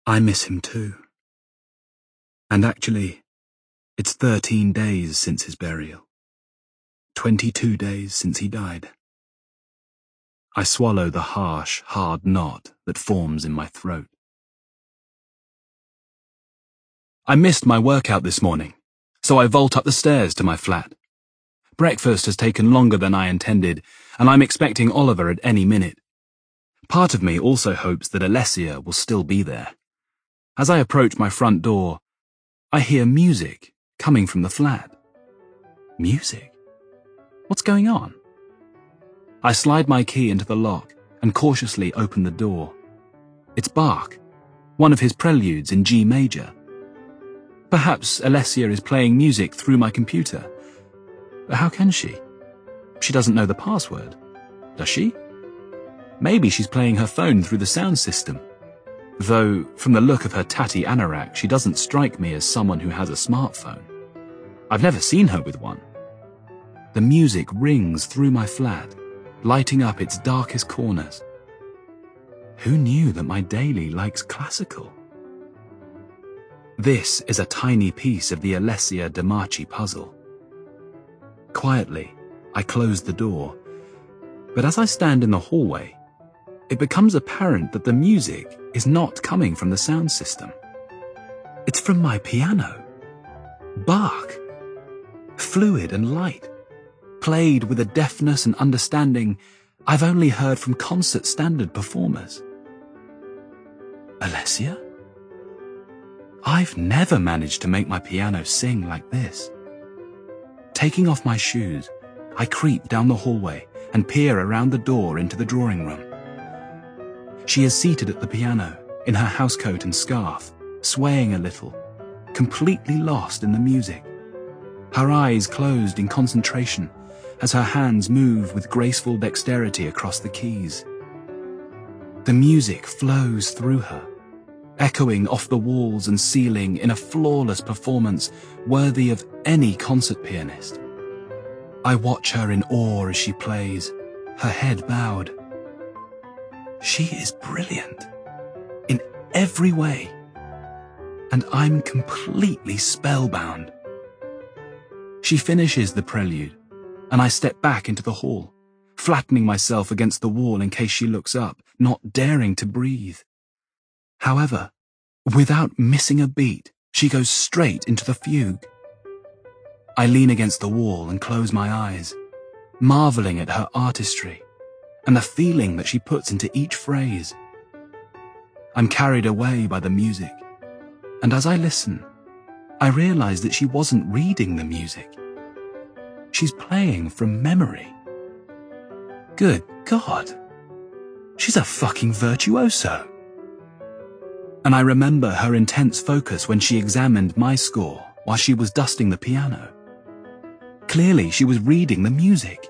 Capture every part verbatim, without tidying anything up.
I miss him too. And actually, it's thirteen days since his burial. Twenty-two days since he died. I swallow the harsh, hard knot that forms in my throat. I missed my workout this morning, so I vault up the stairs to my flat. Breakfast has taken longer than I intended, and I'm expecting Oliver at any minute. Part of me also hopes that Alessia will still be there. As I approach my front door, I hear music coming from the flat. Music? What's going on? I slide my key into the lock and cautiously open the door. It's Bach, one of his preludes in G major. Perhaps Alessia is playing music through my computer. But how can she? She doesn't know the password, does she? Maybe she's playing her phone through the sound system. Though, from the look of her tatty anorak, she doesn't strike me as someone who has a smartphone. I've never seen her with one. The music rings through my flat, lighting up its darkest corners. Who knew that my daily likes classical? This is a tiny piece of the Alessia Dimarchi puzzle. Quietly, I close the door, but as I stand in the hallway, it becomes apparent that the music is not coming from the sound system. It's from my piano. Bach. Fluid and light. Played with a deftness and understanding I've only heard from concert standard performers. Alessia? I've never managed to make my piano sing like this. Taking off my shoes, I creep down the hallway and peer around the door into the drawing room. She is seated at the piano, in her housecoat and scarf, swaying a little, completely lost in the music. Her eyes closed in concentration as her hands move with graceful dexterity across the keys. The music flows through her, echoing off the walls and ceiling in a flawless performance worthy of any concert pianist. I watch her in awe as she plays, her head bowed. She is brilliant, in every way, and I'm completely spellbound. She finishes the prelude, and I step back into the hall, flattening myself against the wall in case she looks up, not daring to breathe. However, without missing a beat, she goes straight into the fugue. I lean against the wall and close my eyes, marveling at her artistry and the feeling that she puts into each phrase. I'm carried away by the music, and as I listen, I realize that she wasn't reading the music. She's playing from memory. Good God. She's a fucking virtuoso. And I remember her intense focus when she examined my score while she was dusting the piano. Clearly, she was reading the music.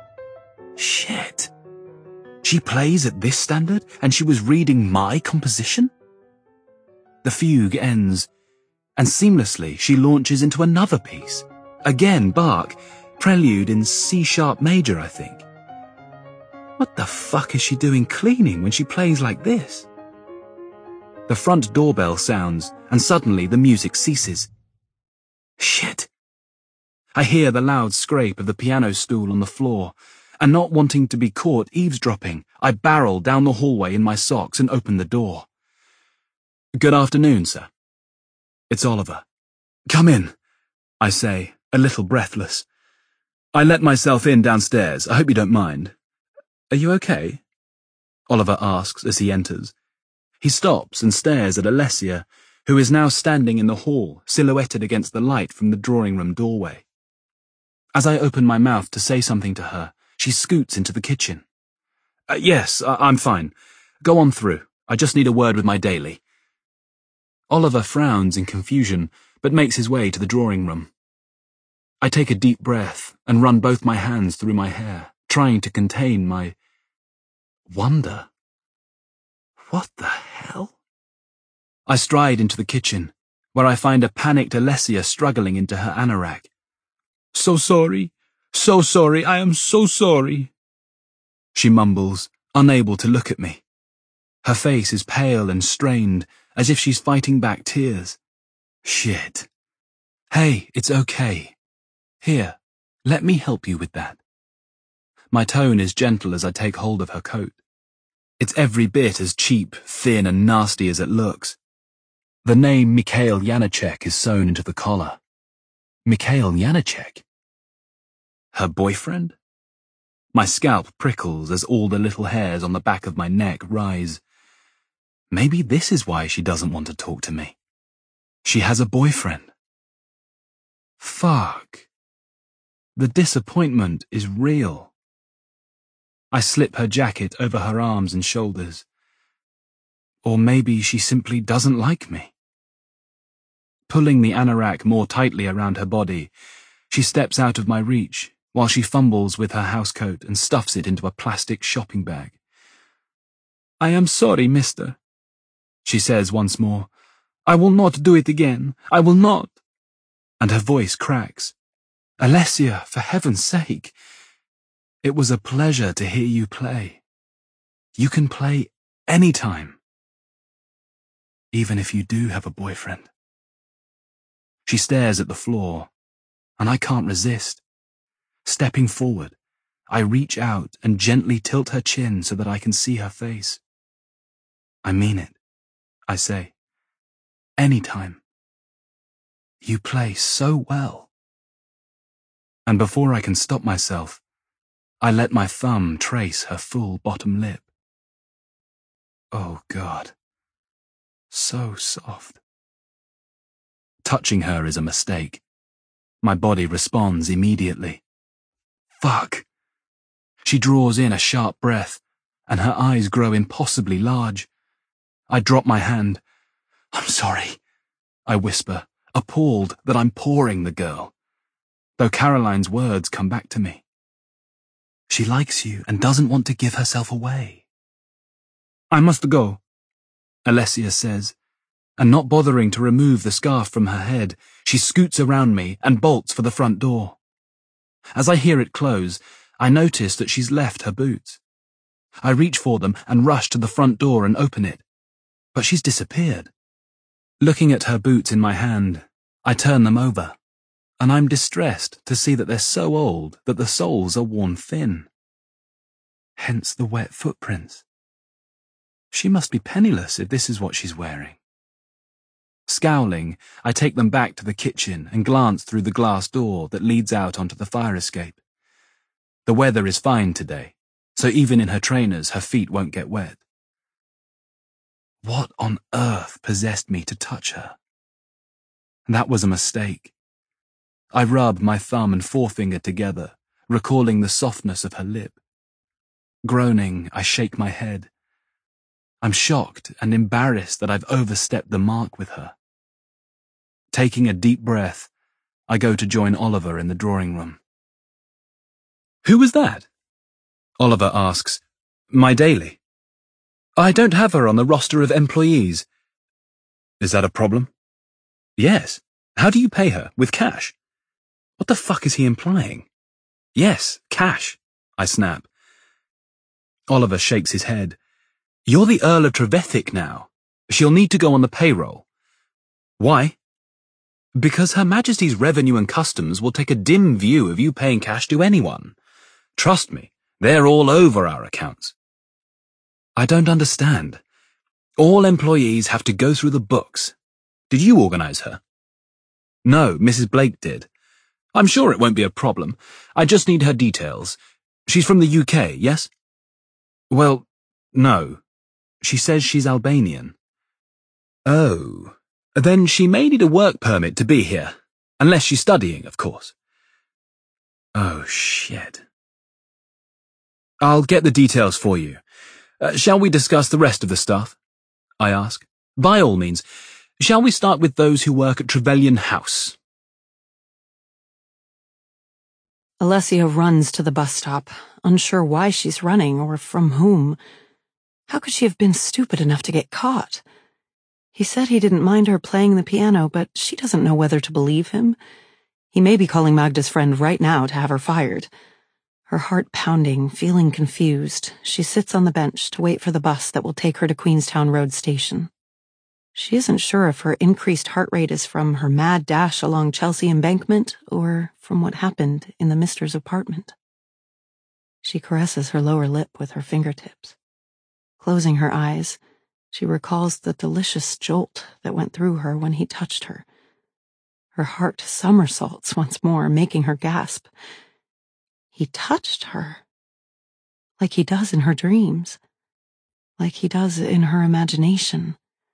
Shit. She plays at this standard, and she was reading my composition? The fugue ends, and seamlessly she launches into another piece. Again, Bach, prelude in C-sharp major, I think. What the fuck is she doing cleaning when she plays like this? The front doorbell sounds, and suddenly the music ceases. Shit. I hear the loud scrape of the piano stool on the floor, and not wanting to be caught eavesdropping, I barrel down the hallway in my socks and open the door. Good afternoon, sir. It's Oliver. Come in, I say, a little breathless. I let myself in downstairs. I hope you don't mind. Are you okay? Oliver asks as he enters. He stops and stares at Alessia, who is now standing in the hall, silhouetted against the light from the drawing room doorway. As I open my mouth to say something to her, she scoots into the kitchen. Uh, yes, I I'm fine. Go on through. I just need a word with my daily. Oliver frowns in confusion, but makes his way to the drawing room. I take a deep breath and run both my hands through my hair, trying to contain my wonder. What the hell? I stride into the kitchen, where I find a panicked Alessia struggling into her anorak. So sorry, so sorry, I am so sorry. She mumbles, unable to look at me. Her face is pale and strained, as if she's fighting back tears. Shit. Hey, it's okay. Here, let me help you with that. My tone is gentle as I take hold of her coat. It's every bit as cheap, thin, and nasty as it looks. The name Mikhail Janacek is sewn into the collar. Mikhail Janacek? Her boyfriend? My scalp prickles as all the little hairs on the back of my neck rise. Maybe this is why she doesn't want to talk to me. She has a boyfriend. Fuck. The disappointment is real. I slip her jacket over her arms and shoulders. Or maybe she simply doesn't like me. Pulling the anorak more tightly around her body, she steps out of my reach while she fumbles with her housecoat and stuffs it into a plastic shopping bag. I am sorry, mister, she says once more. I will not do it again. I will not. And her voice cracks. Alessia, for heaven's sake. It was a pleasure to hear you play. You can play any time. Even if you do have a boyfriend. She stares at the floor, and I can't resist. Stepping forward, I reach out and gently tilt her chin so that I can see her face. I mean it, I say. Anytime. You play so well. And before I can stop myself, I let my thumb trace her full bottom lip. Oh God. So soft. Touching her is a mistake. My body responds immediately. Fuck. She draws in a sharp breath, and her eyes grow impossibly large. I drop my hand. I'm sorry, I whisper, appalled that I'm pawing the girl, though Caroline's words come back to me. She likes you and doesn't want to give herself away. I must go, Alessia says, and not bothering to remove the scarf from her head, she scoots around me and bolts for the front door. As I hear it close, I notice that she's left her boots. I reach for them and rush to the front door and open it, but she's disappeared. Looking at her boots in my hand, I turn them over, and I'm distressed to see that they're so old that the soles are worn thin. Hence the wet footprints. She must be penniless if this is what she's wearing. Scowling, I take them back to the kitchen and glance through the glass door that leads out onto the fire escape. The weather is fine today, so even in her trainers her feet won't get wet. What on earth possessed me to touch her? That was a mistake. I rub my thumb and forefinger together, recalling the softness of her lip. Groaning, I shake my head. I'm shocked and embarrassed that I've overstepped the mark with her. Taking a deep breath, I go to join Oliver in the drawing room. Who was that? Oliver asks. My daily. I don't have her on the roster of employees. Is that a problem? Yes. How do you pay her? With cash? What the fuck is he implying? Yes, cash, I snap. Oliver shakes his head. You're the Earl of Trevithick now. She'll need to go on the payroll. Why? Because Her Majesty's Revenue and Customs will take a dim view of you paying cash to anyone. Trust me, they're all over our accounts. I don't understand. All employees have to go through the books. Did you organize her? No, Missus Blake did. I'm sure it won't be a problem. I just need her details. She's from the U K, yes? Well, no. She says she's Albanian. Oh. Then she may need a work permit to be here. Unless she's studying, of course. Oh, shit. I'll get the details for you. Uh, shall we discuss the rest of the stuff? I ask. By all means. Shall we start with those who work at Trevelyan House? Alessia runs to the bus stop, unsure why she's running or from whom. How could she have been stupid enough to get caught? He said he didn't mind her playing the piano, but she doesn't know whether to believe him. He may be calling Magda's friend right now to have her fired. Her heart pounding, feeling confused, she sits on the bench to wait for the bus that will take her to Queenstown Road Station. She isn't sure if her increased heart rate is from her mad dash along Chelsea Embankment or from what happened in the mister's apartment. She caresses her lower lip with her fingertips. Closing her eyes, she recalls the delicious jolt that went through her when he touched her. Her heart somersaults once more, making her gasp. He touched her, like he does in her dreams, like he does in her imagination.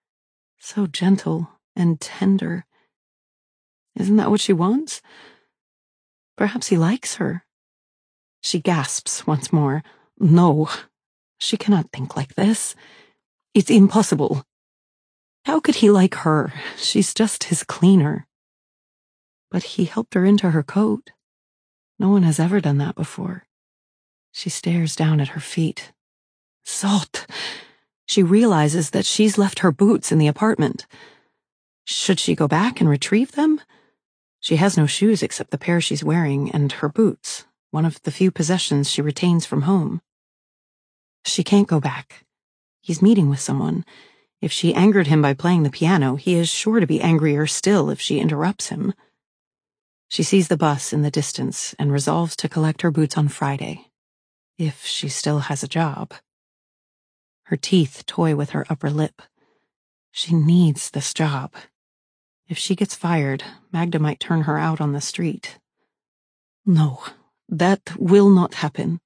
So gentle and tender. Isn't that what she wants? Perhaps he likes her. She gasps once more. No, she cannot think like this. It's impossible. How could he like her? She's just his cleaner. But he helped her into her coat. No one has ever done that before. She stares down at her feet. Salt! She realizes that she's left her boots in the apartment. Should she go back and retrieve them? She has no shoes except the pair she's wearing and her boots, one of the few possessions she retains from home. She can't go back. He's meeting with someone. If she angered him by playing the piano, he is sure to be angrier still if she interrupts him. She sees the bus in the distance and resolves to collect her boots on Friday, if she still has a job. Her teeth toy with her upper lip. She needs this job. If she gets fired, Magda might turn her out on the street. No, that will not happen.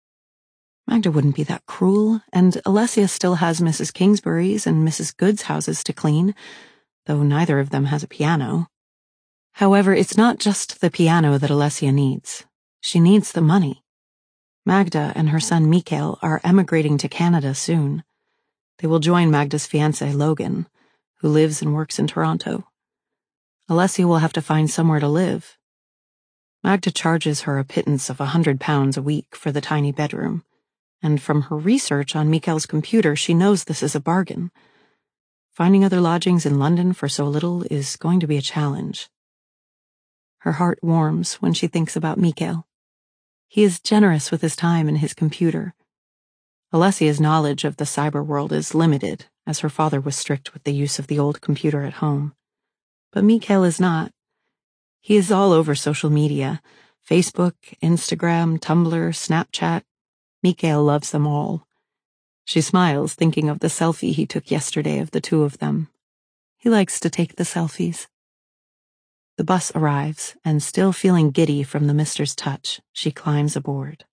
Magda wouldn't be that cruel, and Alessia still has Missus Kingsbury's and Missus Good's houses to clean, though neither of them has a piano. However, it's not just the piano that Alessia needs. She needs the money. Magda and her son Mikael are emigrating to Canada soon. They will join Magda's fiancé, Logan, who lives and works in Toronto. Alessia will have to find somewhere to live. Magda charges her a pittance of a hundred pounds a week for the tiny bedroom, and from her research on Mikael's computer, she knows this is a bargain. Finding other lodgings in London for so little is going to be a challenge. Her heart warms when she thinks about Mikael. He is generous with his time and his computer. Alessia's knowledge of the cyber world is limited, as her father was strict with the use of the old computer at home. But Mikael is not. He is all over social media, Facebook, Instagram, Tumblr, Snapchat. Mikael loves them all. She smiles, thinking of the selfie he took yesterday of the two of them. He likes to take the selfies. The bus arrives, and still feeling giddy from the mister's touch, she climbs aboard.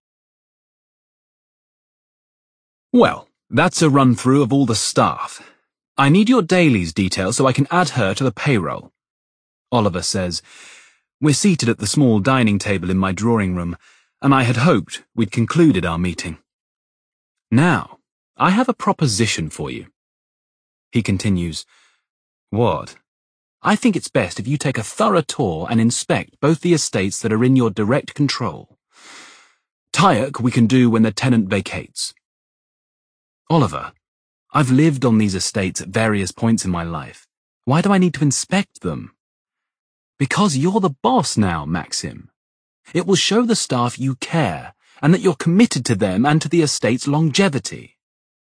Well, that's a run-through of all the staff. I need your dailies details so I can add her to the payroll. Oliver says, we're seated at the small dining table in my drawing room, and I had hoped we'd concluded our meeting. Now, I have a proposition for you. He continues, what? I think it's best if you take a thorough tour and inspect both the estates that are in your direct control. Tyack we can do when the tenant vacates. Oliver, I've lived on these estates at various points in my life. Why do I need to inspect them? Because you're the boss now, Maxim. It will show the staff you care and that you're committed to them and to the estate's longevity.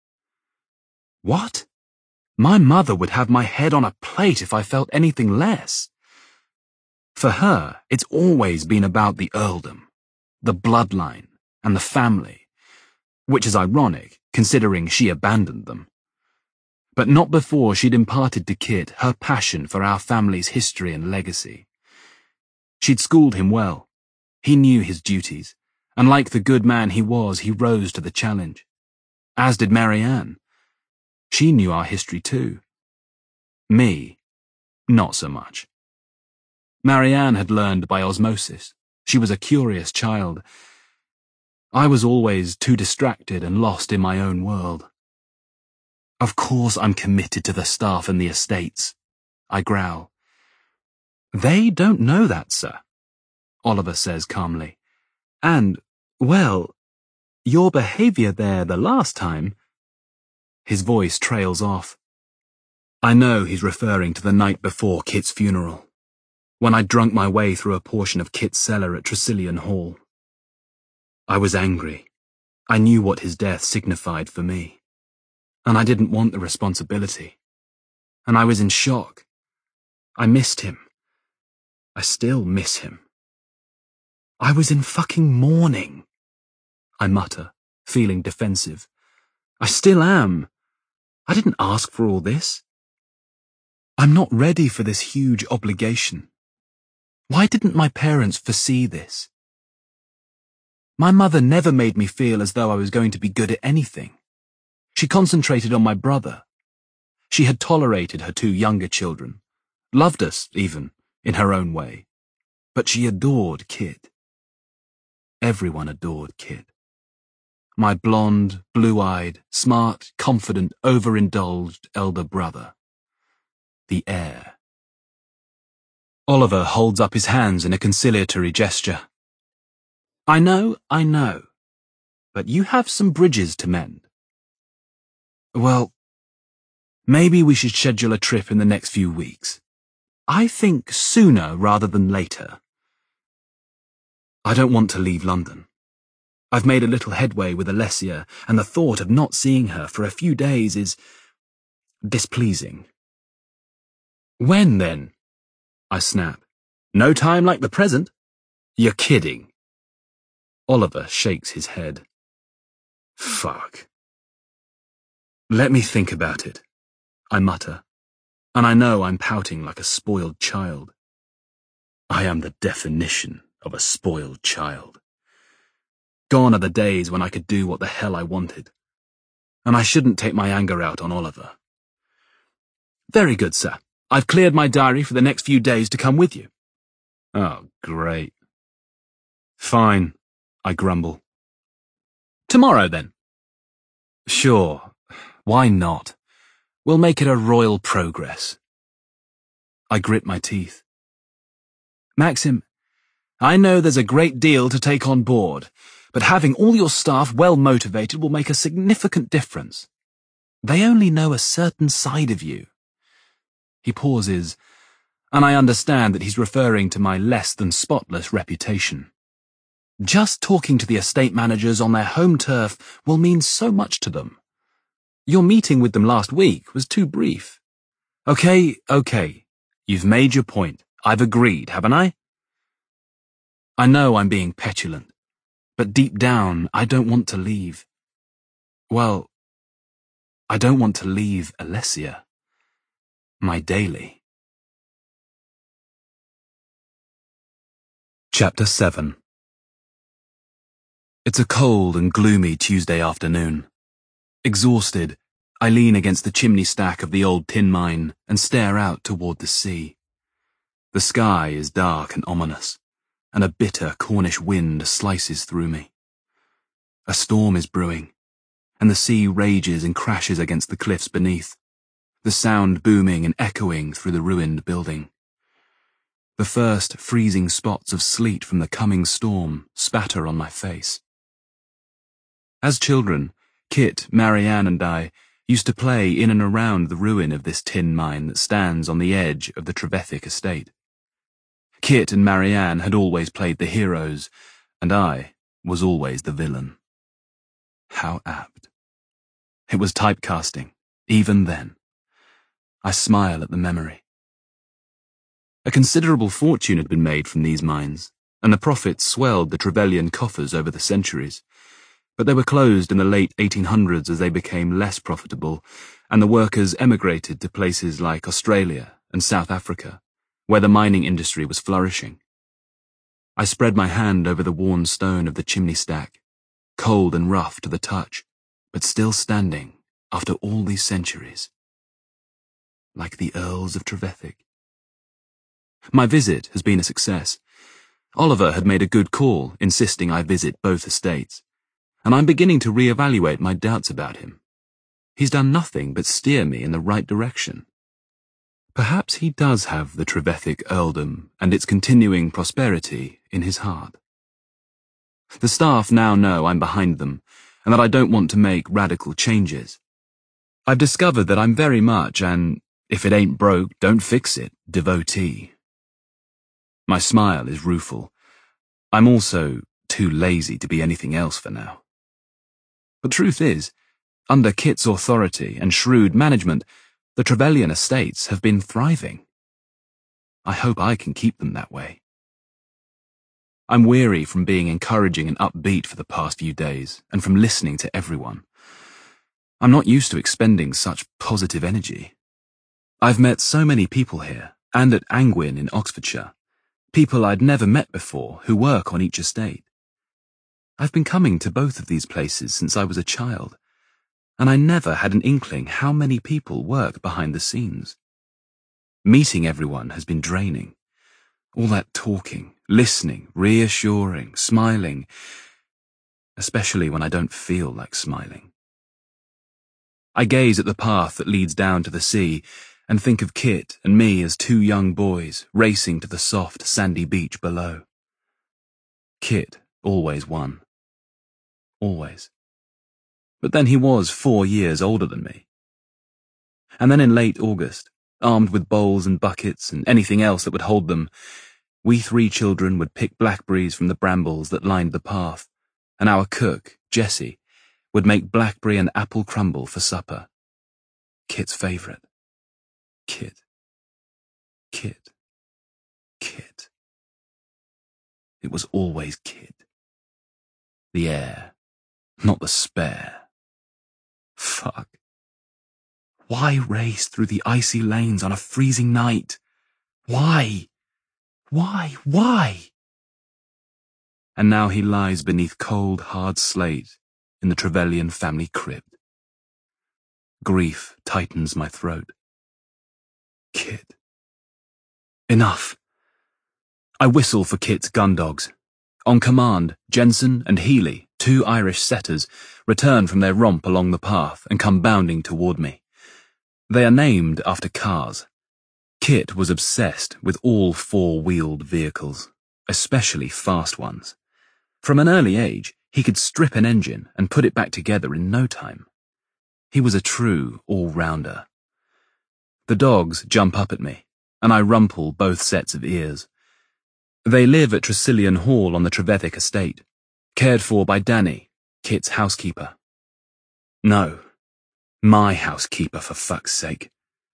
What? My mother would have my head on a plate if I felt anything less. For her, it's always been about the earldom, the bloodline, and the family, which is ironic, considering she abandoned them. But not before she'd imparted to Kit her passion for our family's history and legacy. She'd schooled him well. He knew his duties, and like the good man he was, he rose to the challenge. As did Marianne. She knew our history too. Me, not so much. Marianne had learned by osmosis. She was a curious child. I was always too distracted and lost in my own world. Of course I'm committed to the staff and the estates, I growl. They don't know that, sir, Oliver says calmly. And, well, your behaviour there the last time... His voice trails off. I know he's referring to the night before Kit's funeral, when I drunk my way through a portion of Kit's cellar at Tresillian Hall. I was angry. I knew what his death signified for me, and I didn't want the responsibility. and I was in shock. I missed him. I still miss him. I was in fucking mourning, I mutter, feeling defensive. I still am. I didn't ask for all this. I'm not ready for this huge obligation. Why didn't my parents foresee this? My mother never made me feel as though I was going to be good at anything. She concentrated on my brother. She had tolerated her two younger children, loved us, even, in her own way. But she adored Kit. Everyone adored Kit. My blonde, blue-eyed, smart, confident, overindulged elder brother. The heir. Oliver holds up his hands in a conciliatory gesture. I know, I know, but you have some bridges to mend. Well, maybe we should schedule a trip in the next few weeks. I think sooner rather than later. I don't want to leave London. I've made a little headway with Alessia, and the thought of not seeing her for a few days is displeasing. When, then? I snap. No time like the present? You're kidding. Oliver shakes his head. Fuck. Let me think about it, I mutter, and I know I'm pouting like a spoiled child. I am the definition of a spoiled child. Gone are the days when I could do what the hell I wanted, and I shouldn't take my anger out on Oliver. Very good, sir. I've cleared my diary for the next few days to come with you. Oh, great. Fine, I grumble. Tomorrow, then. Sure. Why not? We'll make it a royal progress. I grit my teeth. Maxim, I know there's a great deal to take on board, but having all your staff well motivated will make a significant difference. They only know a certain side of you. He pauses, and I understand that he's referring to my less than spotless reputation. Just talking to the estate managers on their home turf will mean so much to them. Your meeting with them last week was too brief. Okay, okay. You've made your point. I've agreed, haven't I? I know I'm being petulant, but deep down, I don't want to leave. Well, I don't want to leave Alessia. My daily. Chapter seven. It's a cold and gloomy Tuesday afternoon. Exhausted, I lean against the chimney stack of the old tin mine and stare out toward the sea. The sky is dark and ominous, and a bitter Cornish wind slices through me. A storm is brewing, and the sea rages and crashes against the cliffs beneath, the sound booming and echoing through the ruined building. The first freezing spots of sleet from the coming storm spatter on my face. As children, Kit, Marianne, and I used to play in and around the ruin of this tin mine that stands on the edge of the Trevithick estate. Kit and Marianne had always played the heroes, and I was always the villain. How apt. It was typecasting, even then. I smile at the memory. A considerable fortune had been made from these mines, and the profits swelled the Trevelyan coffers over the centuries. But they were closed in the late eighteen hundreds as they became less profitable, and the workers emigrated to places like Australia and South Africa, where the mining industry was flourishing. I spread my hand over the worn stone of the chimney stack, cold and rough to the touch, but still standing after all these centuries. Like the Earls of Trevithick. My visit has been a success. Oliver had made a good call, insisting I visit both estates, and I'm beginning to re-evaluate my doubts about him. He's done nothing but steer me in the right direction. Perhaps he does have the Trevithick earldom and its continuing prosperity in his heart. The staff now know I'm behind them, and that I don't want to make radical changes. I've discovered that I'm very much an, if it ain't broke, don't fix it, devotee. My smile is rueful. I'm also too lazy to be anything else for now. The truth is, under Kit's authority and shrewd management, The Trevelyan estates have been thriving. I hope I can keep them that way. I'm weary from being encouraging and upbeat for the past few days, and from listening to everyone. I'm not used to expending such positive energy. I've met so many people here, and at Angwin in Oxfordshire, people I'd never met before who work on each estate. I've been coming to both of these places since I was a child, and I never had an inkling how many people work behind the scenes. Meeting everyone has been draining. All that talking, listening, reassuring, smiling, especially when I don't feel like smiling. I gaze at the path that leads down to the sea and think of Kit and me as two young boys racing to the soft, sandy beach below. Kit always won. Always. But then he was four years older than me. And then in late August, armed with bowls and buckets and anything else that would hold them, we three children would pick blackberries from the brambles that lined the path, and our cook, Jessie, would make blackberry and apple crumble for supper. Kit's favourite. Kit. Kit. Kit. It was always Kit. The heir, not the spare. Fuck. Why race through the icy lanes on a freezing night? Why? Why? Why? And now he lies beneath cold, hard slate in the Trevelyan family crypt. Grief tightens my throat. Kit. Enough. I whistle for Kit's gun dogs. On command, Jensen and Healy, two Irish setters, return from their romp along the path and come bounding toward me. They are named after cars. Kit was obsessed with all four-wheeled vehicles, especially fast ones. From an early age, he could strip an engine and put it back together in no time. He was a true all-rounder. The dogs jump up at me, and I rumple both sets of ears. They live at Tresillian Hall on the Trevethik estate, cared for by Danny, Kit's housekeeper. No, my housekeeper, for fuck's sake.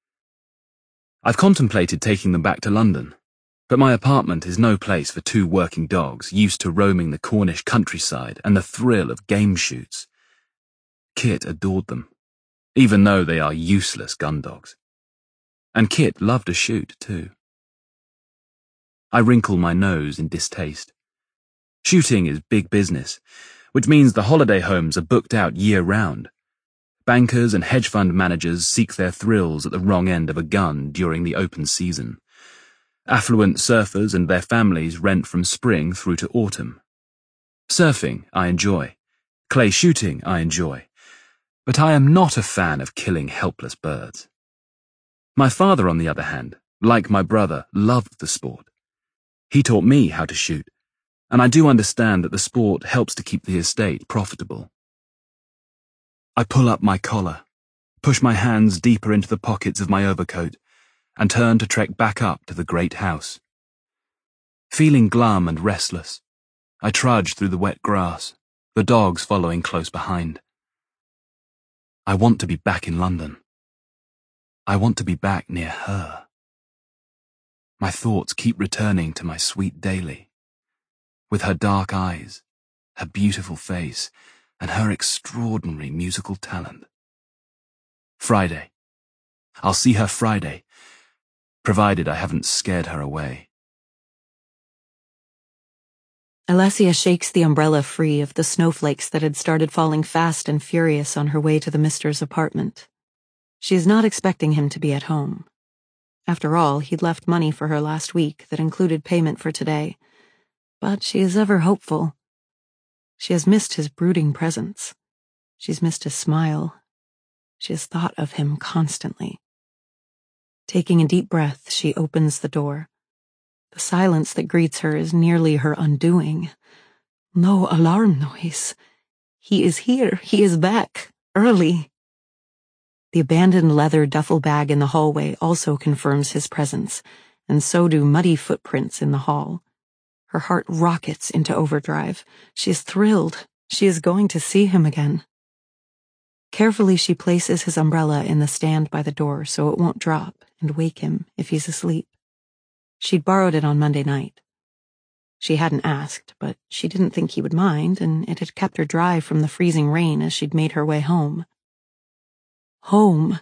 I've contemplated taking them back to London, but my apartment is no place for two working dogs used to roaming the Cornish countryside and the thrill of game shoots. Kit adored them, even though they are useless gun dogs. And Kit loved to shoot, too. I wrinkle my nose in distaste. Shooting is big business, which means the holiday homes are booked out year-round. Bankers and hedge fund managers seek their thrills at the wrong end of a gun during the open season. Affluent surfers and their families rent from spring through to autumn. Surfing, I enjoy. Clay shooting, I enjoy. But I am not a fan of killing helpless birds. My father, on the other hand, like my brother, loved the sport. He taught me how to shoot, and I do understand that the sport helps to keep the estate profitable. I pull up my collar, push my hands deeper into the pockets of my overcoat, and turn to trek back up to the great house. Feeling glum and restless, I trudge through the wet grass, the dogs following close behind. I want to be back in London. I want to be back near her. My thoughts keep returning to my sweet Daly, with her dark eyes, her beautiful face, and her extraordinary musical talent. Friday. I'll see her Friday, provided I haven't scared her away. Alessia shakes the umbrella free of the snowflakes that had started falling fast and furious on her way to the mister's apartment. She is not expecting him to be at home. After all, he'd left money for her last week that included payment for today. But she is ever hopeful. She has missed his brooding presence. She's missed his smile. She has thought of him constantly. Taking a deep breath, she opens the door. The silence that greets her is nearly her undoing. No alarm noise. He is here. He is back. Early. The abandoned leather duffel bag in the hallway also confirms his presence, and so do muddy footprints in the hall. Her heart rockets into overdrive. She is thrilled. She is going to see him again. Carefully, she places his umbrella in the stand by the door so it won't drop and wake him if he's asleep. She'd borrowed it on Monday night. She hadn't asked, but she didn't think he would mind, and it had kept her dry from the freezing rain as she'd made her way home. Home.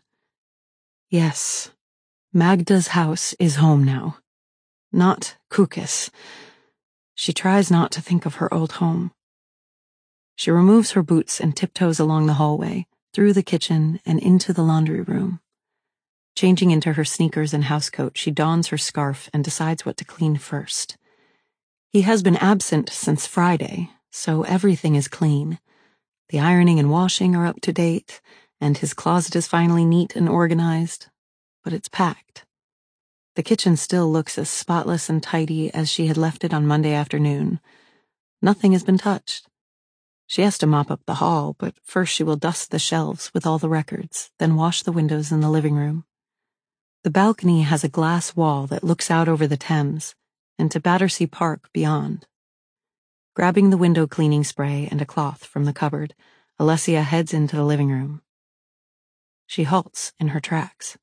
Yes, Magda's house is home now. Not Kukis. She tries not to think of her old home. She removes her boots and tiptoes along the hallway, through the kitchen and into the laundry room. Changing into her sneakers and housecoat, she dons her scarf and decides what to clean first. He has been absent since Friday, so everything is clean. The ironing and washing are up to date, and his closet is finally neat and organized, but it's packed. The kitchen still looks as spotless and tidy as she had left it on Monday afternoon. Nothing has been touched. She has to mop up the hall, but first she will dust the shelves with all the records, then wash the windows in the living room. The balcony has a glass wall that looks out over the Thames and to Battersea Park beyond. Grabbing the window cleaning spray and a cloth from the cupboard, Alessia heads into the living room. She halts in her tracks.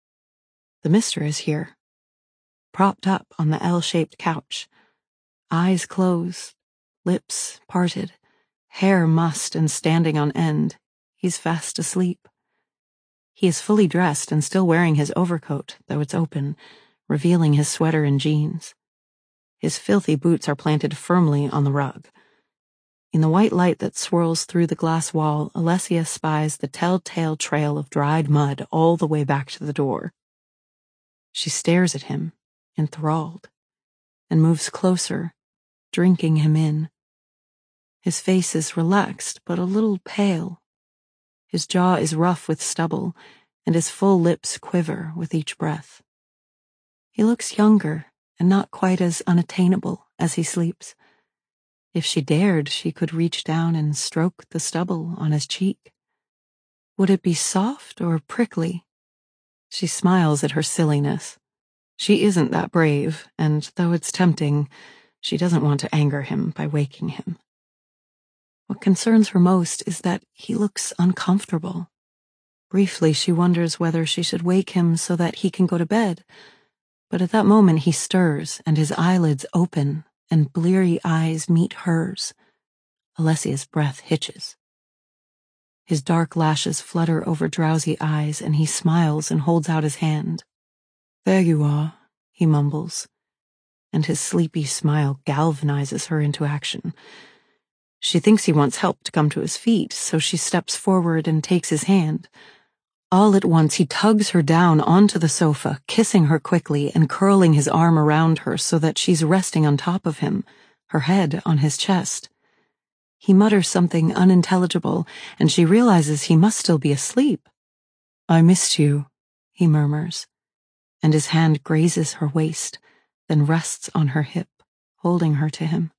The mister is here, propped up on the L-shaped couch, eyes closed, lips parted, hair mussed and standing on end. He's fast asleep. He is fully dressed and still wearing his overcoat, though it's open, revealing his sweater and jeans. His filthy boots are planted firmly on the rug. In the white light that swirls through the glass wall, Alessia spies the telltale trail of dried mud all the way back to the door. She stares at him, enthralled, and moves closer, drinking him in. His face is relaxed, but a little pale. His jaw is rough with stubble, and his full lips quiver with each breath. He looks younger and not quite as unattainable as he sleeps. If she dared, she could reach down and stroke the stubble on his cheek. Would it be soft or prickly? She smiles at her silliness. She isn't that brave, and though it's tempting, she doesn't want to anger him by waking him. What concerns her most is that he looks uncomfortable. Briefly, she wonders whether she should wake him so that he can go to bed, but at that moment he stirs and his eyelids open and bleary eyes meet hers. Alessia's breath hitches. His dark lashes flutter over drowsy eyes, and he smiles and holds out his hand. "There you are," he mumbles, and his sleepy smile galvanizes her into action. She thinks he wants help to come to his feet, so she steps forward and takes his hand. All at once he tugs her down onto the sofa, kissing her quickly and curling his arm around her so that she's resting on top of him, her head on his chest. He mutters something unintelligible, and she realizes he must still be asleep. "I missed you," he murmurs, and his hand grazes her waist, then rests on her hip, holding her to him.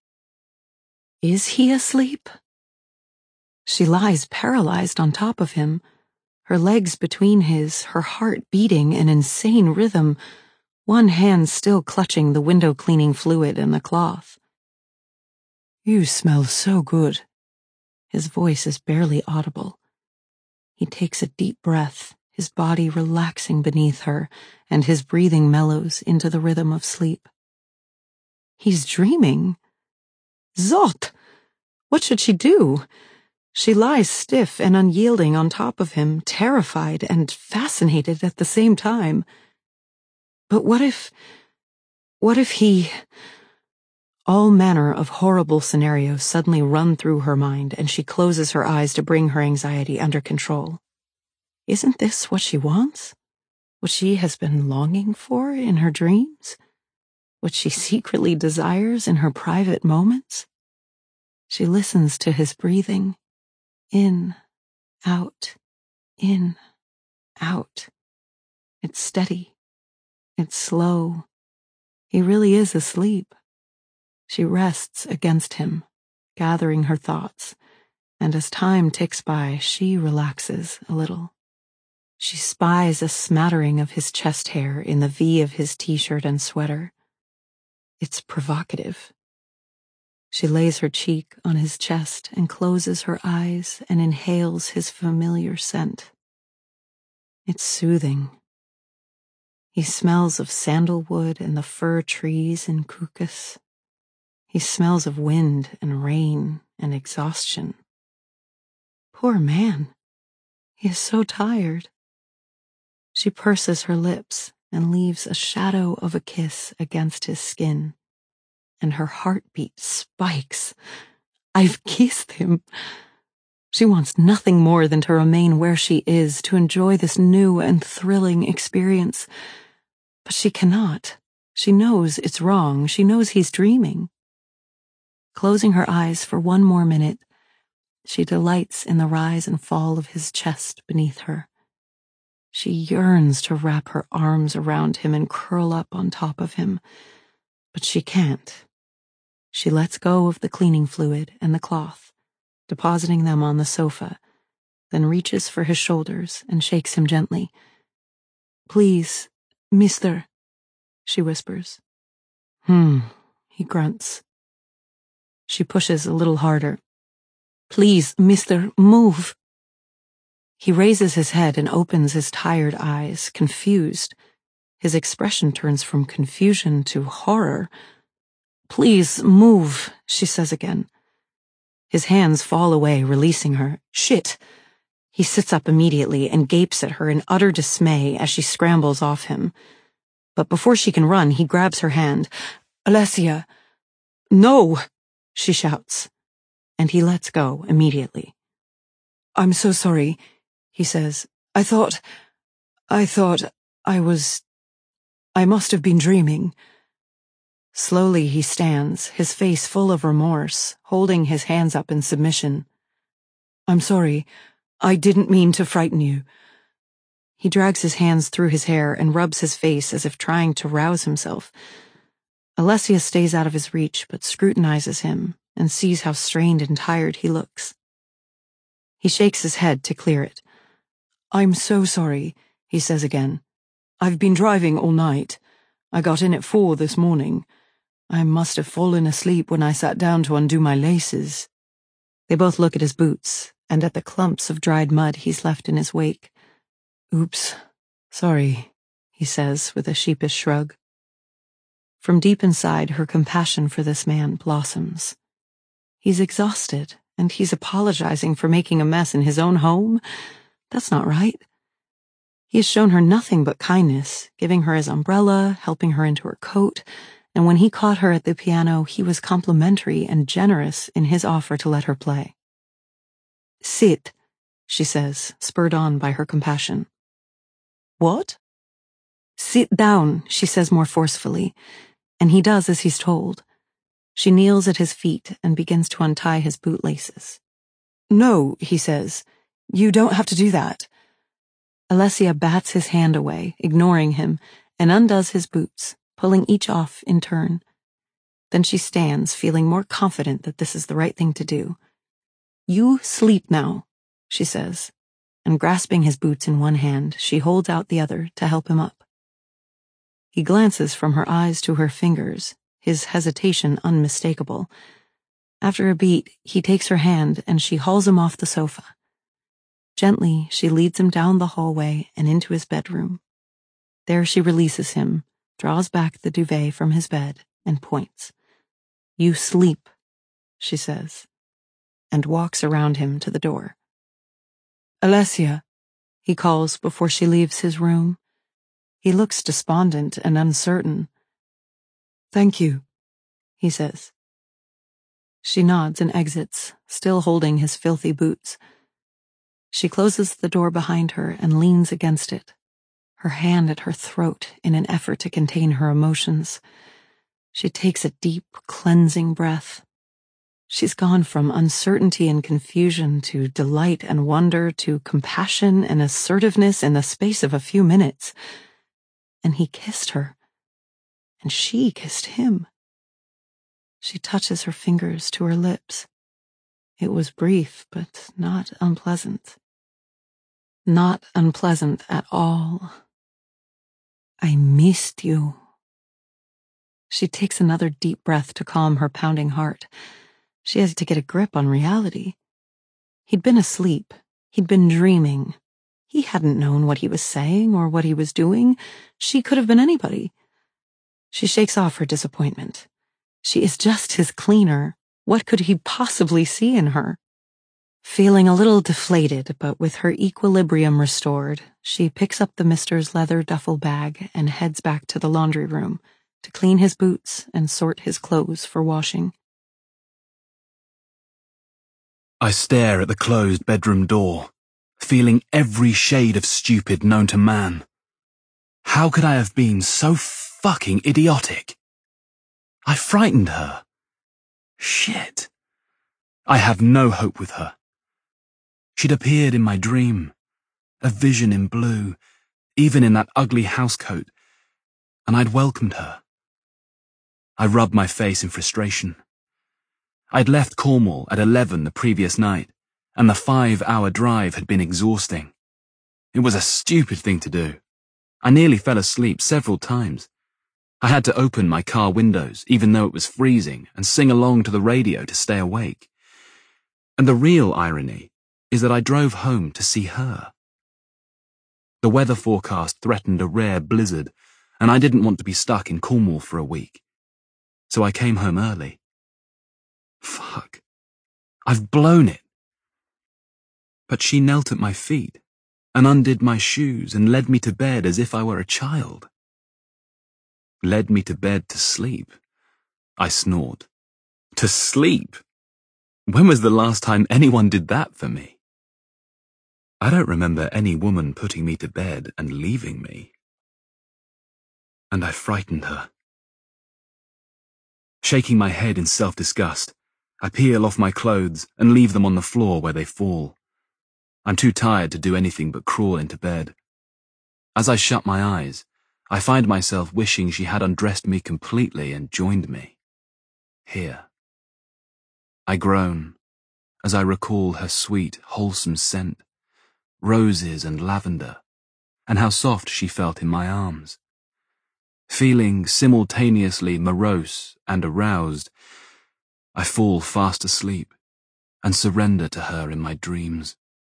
Is he asleep? She lies paralyzed on top of him, her legs between his, her heart beating an insane rhythm, one hand still clutching the window cleaning fluid and the cloth. "You smell so good." His voice is barely audible. He takes a deep breath, his body relaxing beneath her, and his breathing mellows into the rhythm of sleep. He's dreaming. Zot! What should she do? She lies stiff and unyielding on top of him, terrified and fascinated at the same time. But what if... what if he... All manner of horrible scenarios suddenly run through her mind, and she closes her eyes to bring her anxiety under control. Isn't this what she wants? What she has been longing for in her dreams? What she secretly desires in her private moments? She listens to his breathing. In, out, in, out. It's steady. It's slow. He really is asleep. She rests against him, gathering her thoughts, and as time ticks by, she relaxes a little. She spies a smattering of his chest hair in the V of his t-shirt and sweater. It's provocative. She lays her cheek on his chest and closes her eyes and inhales his familiar scent. It's soothing. He smells of sandalwood and the fir trees in Kukas. He smells of wind and rain and exhaustion. Poor man. He is so tired. She purses her lips and leaves a shadow of a kiss against his skin, and her heartbeat spikes. I've kissed him. She wants nothing more than to remain where she is, to enjoy this new and thrilling experience. But she cannot. She knows it's wrong. She knows he's dreaming. Closing her eyes for one more minute, she delights in the rise and fall of his chest beneath her. She yearns to wrap her arms around him and curl up on top of him, but she can't. She lets go of the cleaning fluid and the cloth, depositing them on the sofa, then reaches for his shoulders and shakes him gently. "Please, mister," she whispers. Hmm, he grunts. She pushes a little harder. "Please, mister, move." He raises his head and opens his tired eyes, confused. His expression turns from confusion to horror. "Please, move," she says again. His hands fall away, releasing her. Shit! He sits up immediately and gapes at her in utter dismay as she scrambles off him. But before she can run, he grabs her hand. "Alessia!" "No!" she shouts, and he lets go immediately. "I'm so sorry," he says. I thought, I thought I was, I must have been dreaming." Slowly he stands, his face full of remorse, holding his hands up in submission. "I'm sorry. I didn't mean to frighten you." He drags his hands through his hair and rubs his face as if trying to rouse himself. Alessia stays out of his reach but scrutinizes him and sees how strained and tired he looks. He shakes his head to clear it. "I'm so sorry," he says again. "I've been driving all night. I got in at four this morning. I must have fallen asleep when I sat down to undo my laces." They both look at his boots and at the clumps of dried mud he's left in his wake. "Oops, sorry," he says with a sheepish shrug. From deep inside, her compassion for this man blossoms. He's exhausted, and he's apologizing for making a mess in his own home? That's not right. He has shown her nothing but kindness, giving her his umbrella, helping her into her coat, and when he caught her at the piano, he was complimentary and generous in his offer to let her play. "Sit," she says, spurred on by her compassion. "What?" "Sit down," she says more forcefully, and he does as he's told. She kneels at his feet and begins to untie his bootlaces. "No," he says, "you don't have to do that." Alessia bats his hand away, ignoring him, and undoes his boots, pulling each off in turn. Then she stands, feeling more confident that this is the right thing to do. "You sleep now," she says, and grasping his boots in one hand, she holds out the other to help him up. He glances from her eyes to her fingers, his hesitation unmistakable. After a beat, he takes her hand and she hauls him off the sofa. Gently, she leads him down the hallway and into his bedroom. There she releases him, draws back the duvet from his bed, and points. "You sleep," she says, and walks around him to the door. "Alessia," he calls before she leaves his room. He looks despondent and uncertain. "Thank you," he says. She nods and exits, still holding his filthy boots. She closes the door behind her and leans against it, her hand at her throat in an effort to contain her emotions. She takes a deep, cleansing breath. She's gone from uncertainty and confusion to delight and wonder to compassion and assertiveness in the space of a few minutes. And he kissed her, and she kissed him. She touches her fingers to her lips. It was brief, but not unpleasant. Not unpleasant at all. "I missed you." She takes another deep breath to calm her pounding heart. She has to get a grip on reality. He'd been asleep. He'd been dreaming. He hadn't known what he was saying or what he was doing. She could have been anybody. She shakes off her disappointment. She is just his cleaner. What could he possibly see in her? Feeling a little deflated, but with her equilibrium restored, she picks up the mister's leather duffel bag and heads back to the laundry room to clean his boots and sort his clothes for washing. I stare at the closed bedroom door, feeling every shade of stupid known to man. How could I have been so fucking idiotic? I frightened her. Shit. I have no hope with her. She'd appeared in my dream, a vision in blue, even in that ugly housecoat, and I'd welcomed her. I rubbed my face in frustration. I'd left Cornwall at eleven the previous night, and the five-hour drive had been exhausting. It was a stupid thing to do. I nearly fell asleep several times. I had to open my car windows, even though it was freezing, and sing along to the radio to stay awake. And the real irony is that I drove home to see her. The weather forecast threatened a rare blizzard, and I didn't want to be stuck in Cornwall for a week. So I came home early. Fuck. I've blown it. But she knelt at my feet and undid my shoes and led me to bed as if I were a child. Led me to bed to sleep. I snored. To sleep? When was the last time anyone did that for me? I don't remember any woman putting me to bed and leaving me. And I frightened her. Shaking my head in self-disgust, I peel off my clothes and leave them on the floor where they fall. I'm too tired to do anything but crawl into bed. As I shut my eyes, I find myself wishing she had undressed me completely and joined me. Here. I groan as I recall her sweet, wholesome scent, roses and lavender, and how soft she felt in my arms. Feeling simultaneously morose and aroused, I fall fast asleep and surrender to her in my dreams.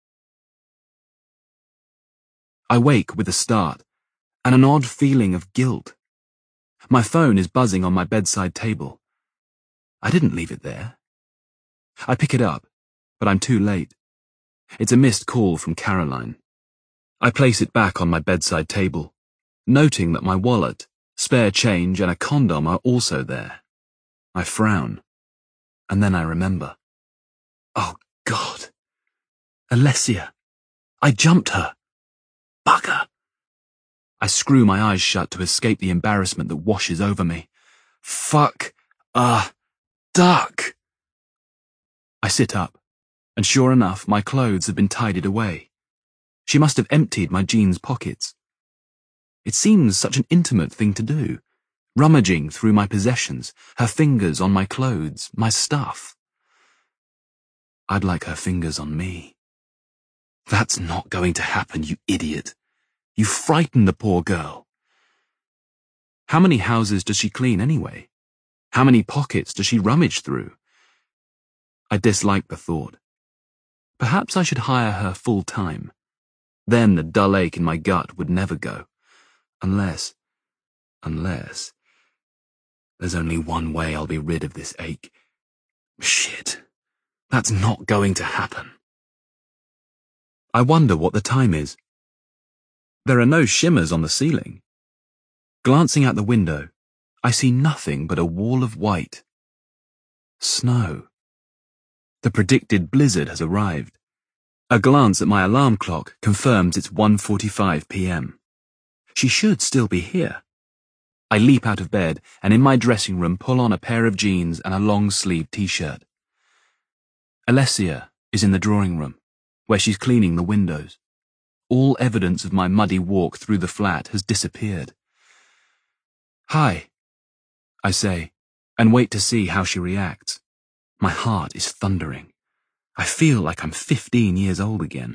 I wake with a start and an odd feeling of guilt. My phone is buzzing on my bedside table. I didn't leave it there. I pick it up, but I'm too late. It's a missed call from Caroline. I place it back on my bedside table, noting that my wallet, spare change, and a condom are also there. I frown, and then I remember. Oh, God. Alessia. I jumped her. Bugger. I screw my eyes shut to escape the embarrassment that washes over me. Fuck a duck. I sit up, and sure enough, my clothes have been tidied away. She must have emptied my jeans pockets. It seems such an intimate thing to do, rummaging through my possessions, her fingers on my clothes, my stuff. I'd like her fingers on me. That's not going to happen, you idiot. You frightened the poor girl. How many houses does she clean anyway? How many pockets does she rummage through? I dislike the thought. Perhaps I should hire her full time. Then the dull ache in my gut would never go. Unless, unless, there's only one way I'll be rid of this ache. Shit, that's not going to happen. I wonder what the time is. There are no shimmers on the ceiling. Glancing out the window, I see nothing but a wall of white. Snow. The predicted blizzard has arrived. A glance at my alarm clock confirms it's one forty-five p m She should still be here. I leap out of bed and in my dressing room pull on a pair of jeans and a long-sleeved t-shirt. Alessia is in the drawing room, where she's cleaning the windows. All evidence of my muddy walk through the flat has disappeared. Hi, I say, and wait to see how she reacts. My heart is thundering. I feel like I'm fifteen years old again.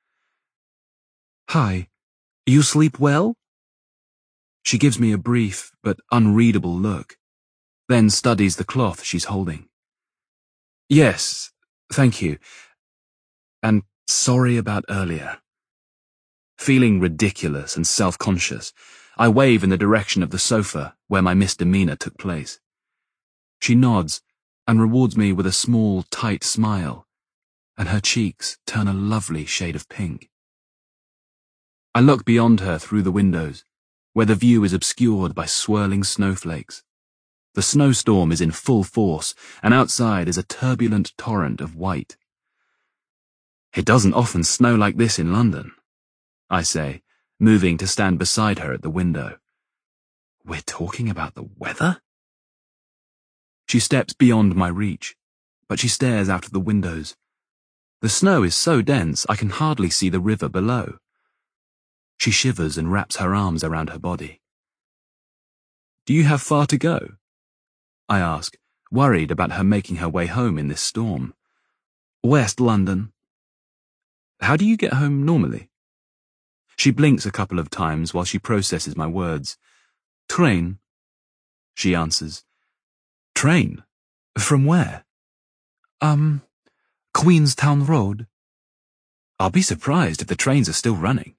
Hi, you sleep well? She gives me a brief but unreadable look, then studies the cloth she's holding. Yes, thank you. And sorry about earlier. Feeling ridiculous and self-conscious, I wave in the direction of the sofa where my misdemeanor took place. She nods and rewards me with a small, tight smile, and her cheeks turn a lovely shade of pink. I look beyond her through the windows, where the view is obscured by swirling snowflakes. The snowstorm is in full force, and outside is a turbulent torrent of white. It doesn't often snow like this in London, I say, moving to stand beside her at the window. We're talking about the weather? She steps beyond my reach, but she stares out of the windows. The snow is so dense I can hardly see the river below. She shivers and wraps her arms around her body. Do you have far to go? I ask, worried about her making her way home in this storm. West London. How do you get home normally? She blinks a couple of times while she processes my words. Train, she answers. Train? From where? Um, Queenstown Road. I'll be surprised if the trains are still running.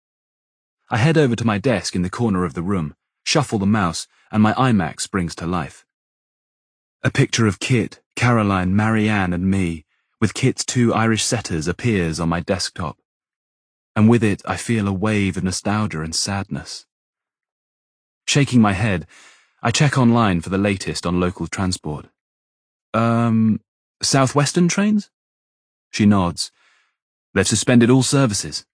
I head over to my desk in the corner of the room, shuffle the mouse, and my iMac springs to life. A picture of Kit, Caroline, Marianne, and me, with Kit's two Irish setters, appears on my desktop. And with it I feel a wave of nostalgia and sadness. Shaking my head, I check online for the latest on local transport. Um, Southwestern trains? She nods. They've suspended all services.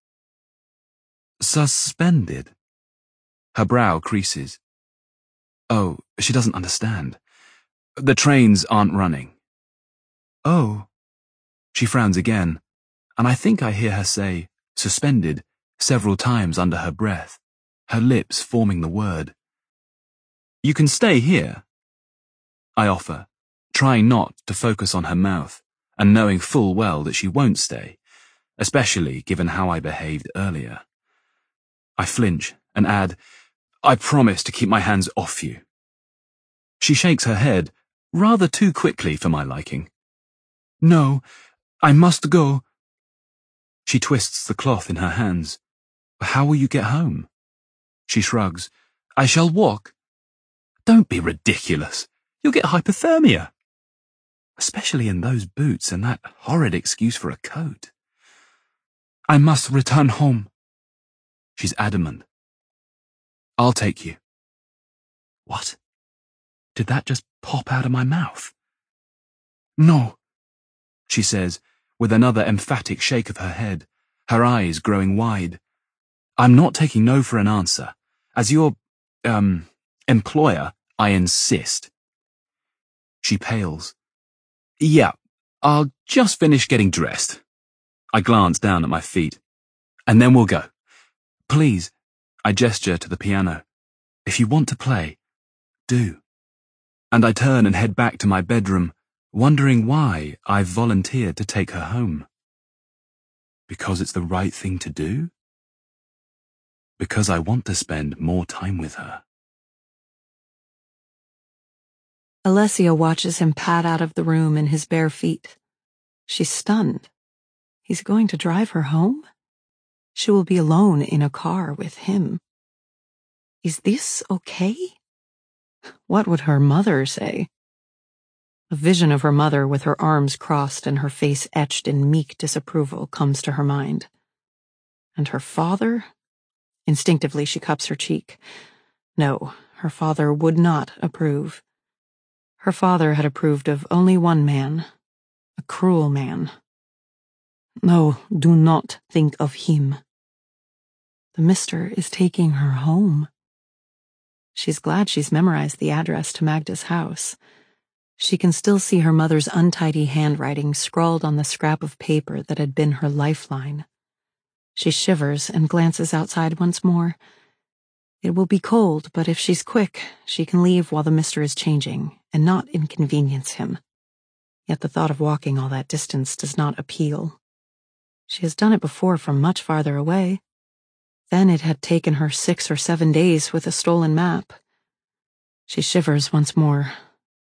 Suspended? Her brow creases. Oh, she doesn't understand. The trains aren't running. Oh. She frowns again, and I think I hear her say, suspended, several times under her breath, her lips forming the word. You can stay here, I offer, trying not to focus on her mouth, and knowing full well that she won't stay, especially given how I behaved earlier. I flinch and add, I promise to keep my hands off you. She shakes her head, rather too quickly for my liking. No, I must go. She twists the cloth in her hands. How will you get home? She shrugs. I shall walk. Don't be ridiculous. You'll get hypothermia. Especially in those boots and that horrid excuse for a coat. I must return home. She's adamant. I'll take you. What? Did that just pop out of my mouth? No, she says, with another emphatic shake of her head, her eyes growing wide. I'm not taking no for an answer. As your, um, employer, I insist. She pales. Yeah, I'll just finish getting dressed. I glance down at my feet. And then we'll go. Please, I gesture to the piano. If you want to play, do. And I turn and head back to my bedroom, wondering why I've volunteered to take her home. Because it's the right thing to do? Because I want to spend more time with her. Alessia watches him pad out of the room in his bare feet. She's stunned. He's going to drive her home? She will be alone in a car with him. Is this okay? What would her mother say? A vision of her mother with her arms crossed and her face etched in meek disapproval comes to her mind. And her father? Instinctively she cups her cheek. No, her father would not approve. Her father had approved of only one man, a cruel man. No, do not think of him. The mister is taking her home. She's glad she's memorized the address to Magda's house. She can still see her mother's untidy handwriting scrawled on the scrap of paper that had been her lifeline. She shivers and glances outside once more. It will be cold, but if she's quick, she can leave while the mister is changing, and not inconvenience him. Yet the thought of walking all that distance does not appeal. She has done it before from much farther away. Then it had taken her six or seven days with a stolen map. She shivers once more,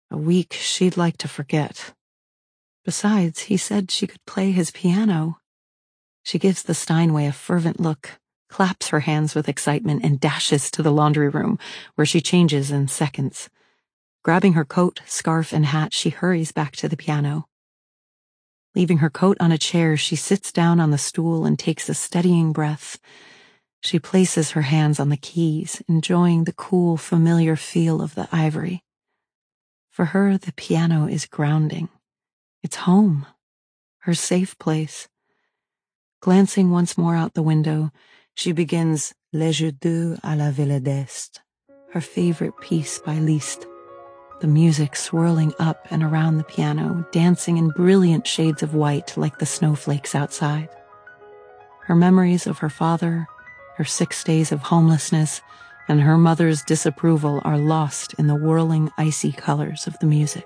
A week she'd like to forget. Besides, he said she could play his piano. She gives the Steinway a fervent look, claps her hands with excitement, and dashes to the laundry room, where she changes in seconds. Grabbing her coat, scarf, and hat, she hurries back to the piano. Leaving her coat on a chair, she sits down on the stool and takes a steadying breath. She places her hands on the keys, enjoying the cool, familiar feel of the ivory. For her, the piano is grounding. It's home, her safe place. Glancing once more out the window, she begins Les Jeux d'eau à la Ville d'Est, her favorite piece by Liszt. The music swirling up and around the piano, dancing in brilliant shades of white like the snowflakes outside. Her memories of her father, her six days of homelessness, and her mother's disapproval are lost in the whirling, icy colors of the music.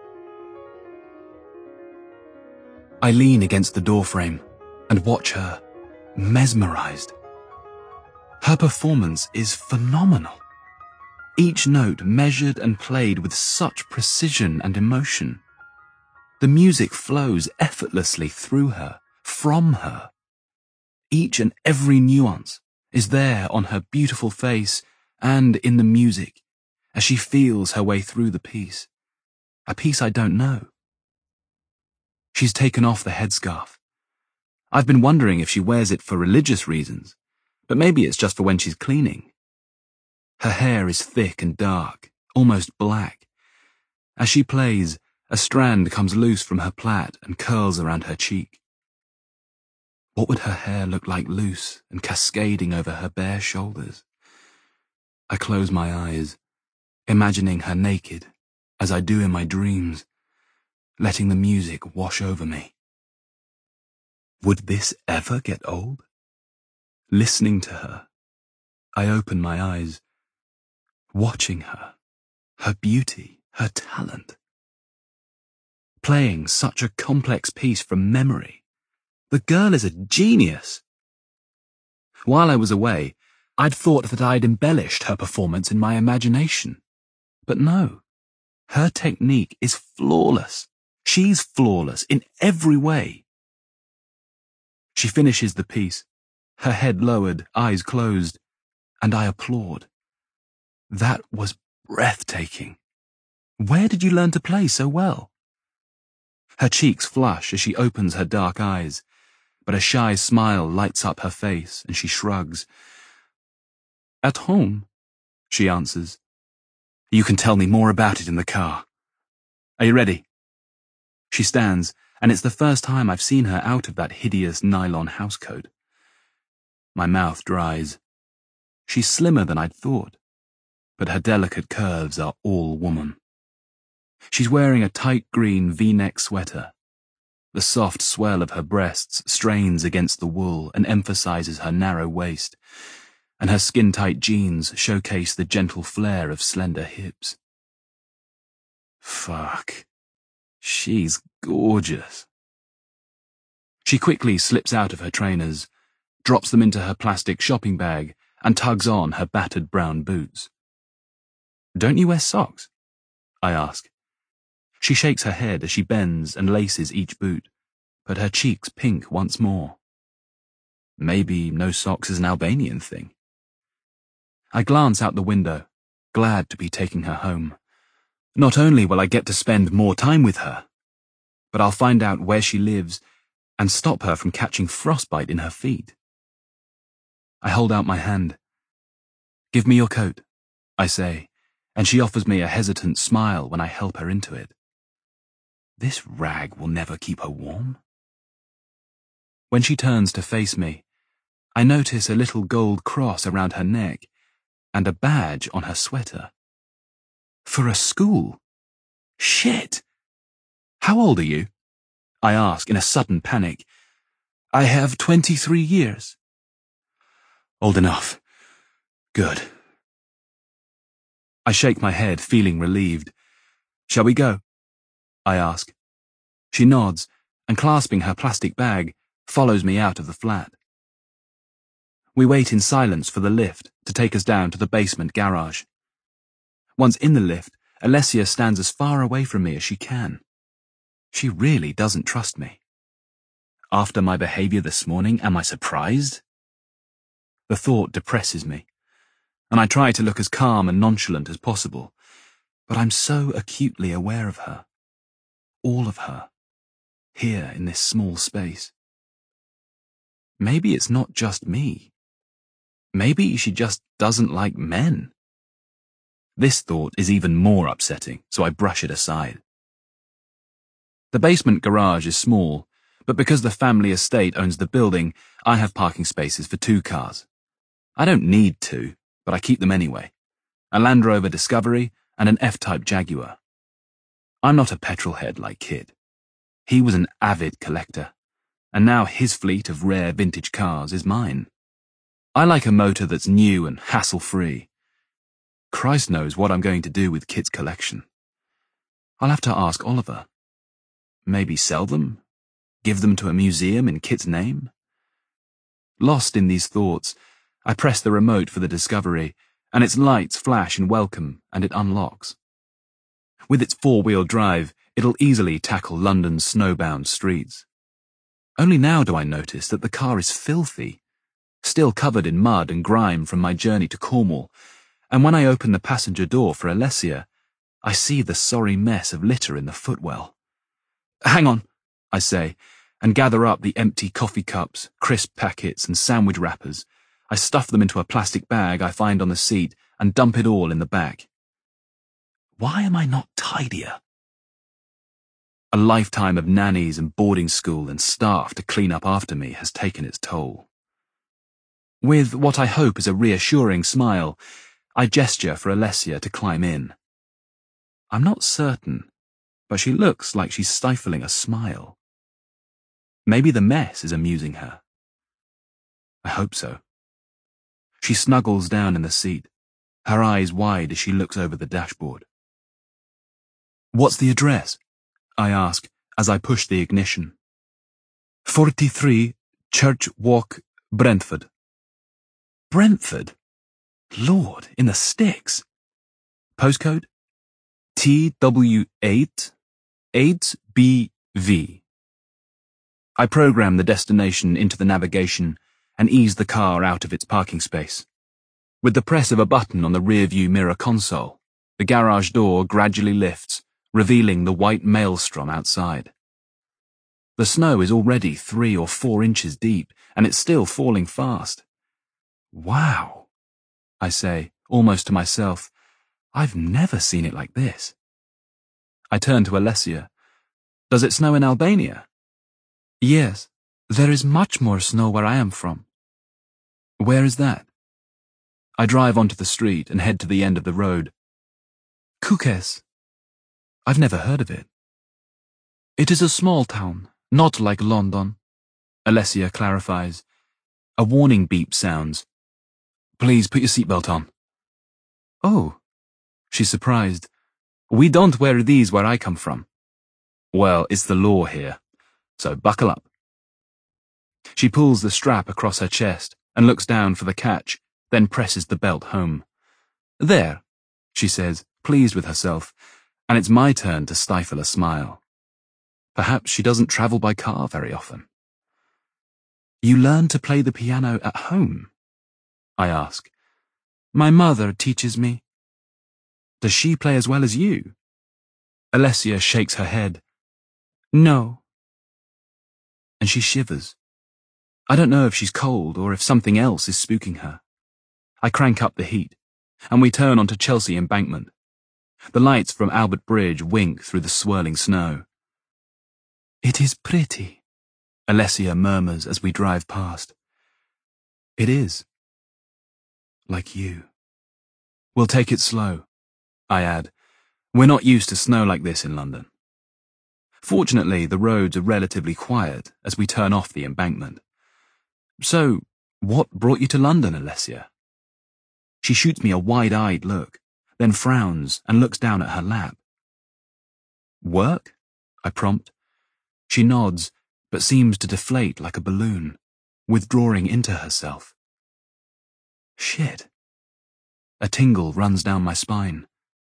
I lean against the doorframe and watch her, mesmerized. Her performance is phenomenal. Each note measured and played with such precision and emotion. The music flows effortlessly through her, from her. Each and every nuance is there on her beautiful face and in the music as she feels her way through the piece. A piece I don't know. She's taken off the headscarf. I've been wondering if she wears it for religious reasons, but maybe it's just for when she's cleaning. Her hair is thick and dark, almost black. As she plays, a strand comes loose from her plait and curls around her cheek. What would her hair look like loose and cascading over her bare shoulders? I close my eyes, imagining her naked, as I do in my dreams, letting the music wash over me. Would this ever get old? Listening to her, I open my eyes, watching her, her beauty, her talent. Playing such a complex piece from memory. The girl is a genius. While I was away, I'd thought that I'd embellished her performance in my imagination. But no, her technique is flawless. She's flawless in every way. She finishes the piece, her head lowered, eyes closed, and I applaud. That was breathtaking. Where did you learn to play so well? Her cheeks flush as she opens her dark eyes, but a shy smile lights up her face and she shrugs. At home, she answers. You can tell me more about it in the car. Are you ready? She stands, and it's the first time I've seen her out of that hideous nylon housecoat. My mouth dries. She's slimmer than I'd thought, but her delicate curves are all woman. She's wearing a tight green V-neck sweater. The soft swell of her breasts strains against the wool and emphasizes her narrow waist, and her skin-tight jeans showcase the gentle flare of slender hips. Fuck. She's gorgeous. She quickly slips out of her trainers, drops them into her plastic shopping bag, and tugs on her battered brown boots. Don't you wear socks? I ask. She shakes her head as she bends and laces each boot, but her cheeks pink once more. Maybe no socks is an Albanian thing. I glance out the window, glad to be taking her home. Not only will I get to spend more time with her, but I'll find out where she lives and stop her from catching frostbite in her feet. I hold out my hand. Give me your coat, I say, and she offers me a hesitant smile when I help her into it. This rag will never keep her warm. When she turns to face me, I notice a little gold cross around her neck and a badge on her sweater. For a school? Shit! How old are you? I ask in a sudden panic. I have twenty-three years. Old enough. Good. I shake my head, feeling relieved. Shall we go? I ask. She nods, and clasping her plastic bag, follows me out of the flat. We wait in silence for the lift to take us down to the basement garage. Once in the lift, Alessia stands as far away from me as she can. She really doesn't trust me. After my behavior this morning, am I surprised? The thought depresses me, and I try to look as calm and nonchalant as possible, but I'm so acutely aware of her. All of her. Here in this small space. Maybe it's not just me. Maybe she just doesn't like men. This thought is even more upsetting, so I brush it aside. The basement garage is small, but because the family estate owns the building, I have parking spaces for two cars. I don't need two, but I keep them anyway. A Land Rover Discovery and an F-Type Jaguar. I'm not a petrolhead like Kid. He was an avid collector, and now his fleet of rare vintage cars is mine. I like a motor that's new and hassle-free. Christ knows what I'm going to do with Kit's collection. I'll have to ask Oliver. Maybe sell them? Give them to a museum in Kit's name? Lost in these thoughts, I press the remote for the Discovery, and its lights flash in welcome, and it unlocks. With its four-wheel drive, it'll easily tackle London's snowbound streets. Only now do I notice that the car is filthy, still covered in mud and grime from my journey to Cornwall, and when I open the passenger door for Alessia, I see the sorry mess of litter in the footwell. Hang on, I say, and gather up the empty coffee cups, crisp packets, and sandwich wrappers. I stuff them into a plastic bag I find on the seat and dump it all in the back. Why am I not tidier? A lifetime of nannies and boarding school and staff to clean up after me has taken its toll. With what I hope is a reassuring smile, I gesture for Alessia to climb in. I'm not certain, but she looks like she's stifling a smile. Maybe the mess is amusing her. I hope so. She snuggles down in the seat, her eyes wide as she looks over the dashboard. What's the address? I ask as I push the ignition. forty-three Church Walk, Brentford. Brentford? Lord, in the sticks. Postcode? T W eight, eight B V. I program the destination into the navigation and ease the car out of its parking space. With the press of a button on the rear-view mirror console, the garage door gradually lifts, revealing the white maelstrom outside. The snow is already three or four inches deep, and it's still falling fast. Wow, I say, almost to myself. I've never seen it like this. I turn to Alessia. Does it snow in Albania? Yes, there is much more snow where I am from. Where is that? I drive onto the street and head to the end of the road. Kukes. I've never heard of it. It is a small town, not like London, Alessia clarifies. A warning beep sounds. Please put your seatbelt on. Oh, she's surprised. We don't wear these where I come from. Well, it's the law here, so buckle up. She pulls the strap across her chest and looks down for the catch, then presses the belt home. There, she says, pleased with herself, and it's my turn to stifle a smile. Perhaps she doesn't travel by car very often. You learn to play the piano at home? I ask. My mother teaches me. Does she play as well as you? Alessia shakes her head. No. And she shivers. I don't know if she's cold or if something else is spooking her. I crank up the heat, and we turn onto Chelsea Embankment. The lights from Albert Bridge wink through the swirling snow. It is pretty, Alessia murmurs as we drive past. It is. Like you. We'll take it slow, I add. We're not used to snow like this in London. Fortunately, the roads are relatively quiet as we turn off the embankment. So, what brought you to London, Alessia? She shoots me a wide-eyed look, then frowns and looks down at her lap. Work? I prompt. She nods, but seems to deflate like a balloon, withdrawing into herself. Shit. A tingle runs down my spine.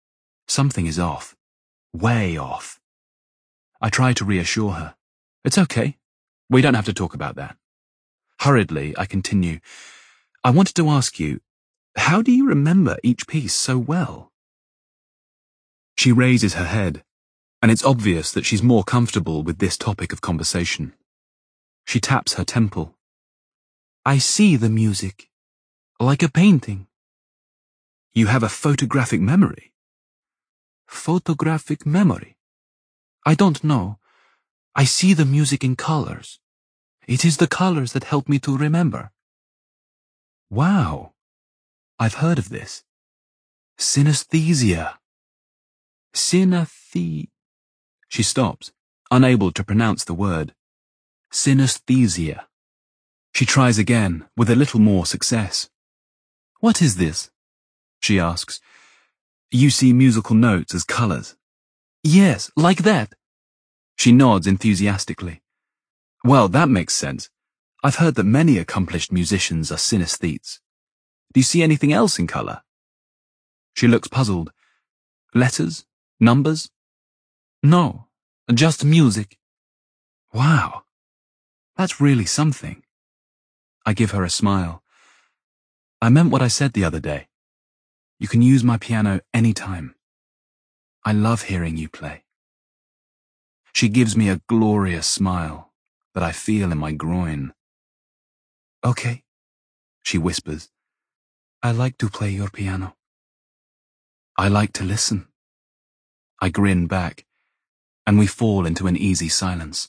Something is off. Way off. I try to reassure her. It's okay. We don't have to talk about that. Hurriedly, I continue. I wanted to ask you, how do you remember each piece so well? She raises her head, and it's obvious that she's more comfortable with this topic of conversation. She taps her temple. I see the music, like a painting. You have a photographic memory? Photographic memory? I don't know. I see the music in colors. It is the colors that help me to remember. Wow. I've heard of this. Synesthesia. Synesthe... She stops, unable to pronounce the word. Synesthesia. She tries again, with a little more success. What is this? She asks. You see musical notes as colors. Yes, like that. She nods enthusiastically. Well, that makes sense. I've heard that many accomplished musicians are synesthetes. Do you see anything else in color? She looks puzzled. Letters? Numbers? No, just music. Wow. That's really something. I give her a smile. I meant what I said the other day. You can use my piano anytime. I love hearing you play. She gives me a glorious smile that I feel in my groin. Okay, she whispers. I like to play your piano. I like to listen. I grin back, and we fall into an easy silence.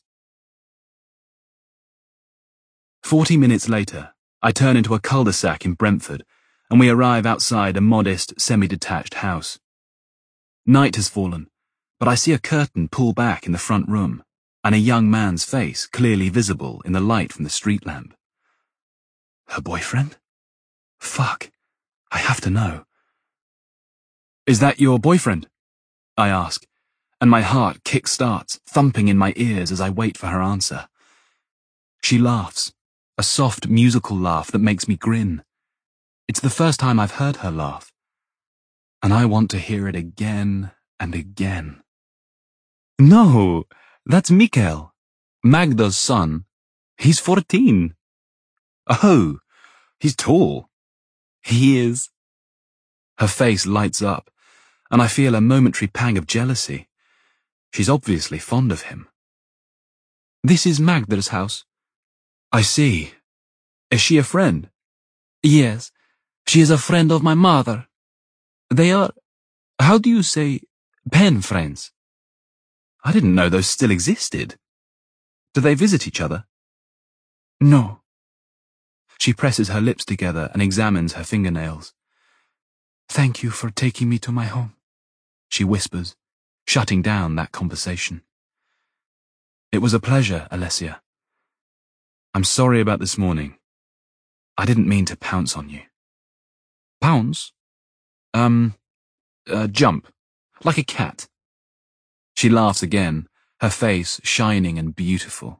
Forty minutes later, I turn into a cul-de-sac in Brentford, and we arrive outside a modest, semi-detached house. Night has fallen, but I see a curtain pull back in the front room, and a young man's face clearly visible in the light from the street lamp. Her boyfriend? Fuck. I have to know. Is that your boyfriend? I ask, and my heart kick-starts, thumping in my ears as I wait for her answer. She laughs, a soft musical laugh that makes me grin. It's the first time I've heard her laugh, and I want to hear it again and again. No, that's Mikael, Magda's son. He's fourteen. Oh, he's tall. He is. Her face lights up, and I feel a momentary pang of jealousy. She's obviously fond of him. This is Magda's house. I see. Is she a friend? Yes, she is a friend of my mother. They are, how do you say, pen friends? I didn't know those still existed. Do they visit each other? No. She presses her lips together and examines her fingernails. Thank you for taking me to my home, she whispers, shutting down that conversation. It was a pleasure, Alessia. I'm sorry about this morning. I didn't mean to pounce on you. Pounce? Um, uh, jump. Like a cat. She laughs again, her face shining and beautiful.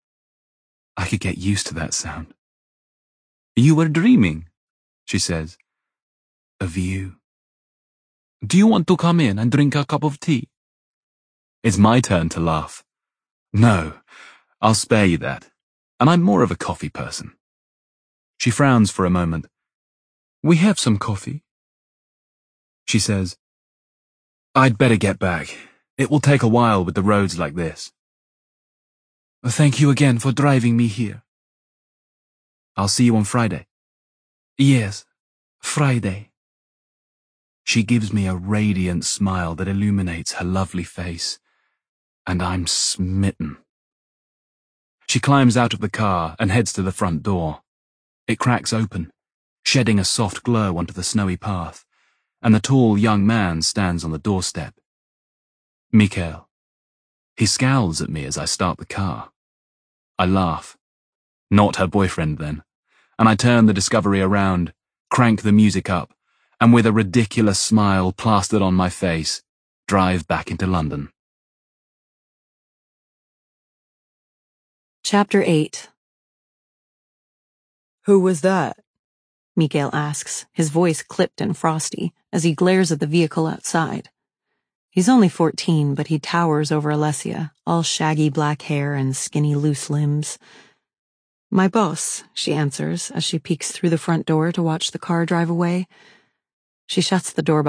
I could get used to that sound. You were dreaming, she says. Of you. Do you want to come in and drink a cup of tea? It's my turn to laugh. No, I'll spare you that, and I'm more of a coffee person. She frowns for a moment. We have some coffee. She says, I'd better get back. It will take a while with the roads like this. Thank you again for driving me here. I'll see you on Friday. Yes, Friday. She gives me a radiant smile that illuminates her lovely face, and I'm smitten. She climbs out of the car and heads to the front door. It cracks open, shedding a soft glow onto the snowy path, and the tall young man stands on the doorstep. Mikael. He scowls at me as I start the car. I laugh. Not her boyfriend, then, and I turn the Discovery around, crank the music up, and with a ridiculous smile plastered on my face, drive back into London. Chapter eight. Who was that? Mikael asks, his voice clipped and frosty, as he glares at the vehicle outside. He's only fourteen, but he towers over Alessia, all shaggy black hair and skinny loose limbs. My boss, she answers as she peeks through the front door to watch the car drive away. She shuts the door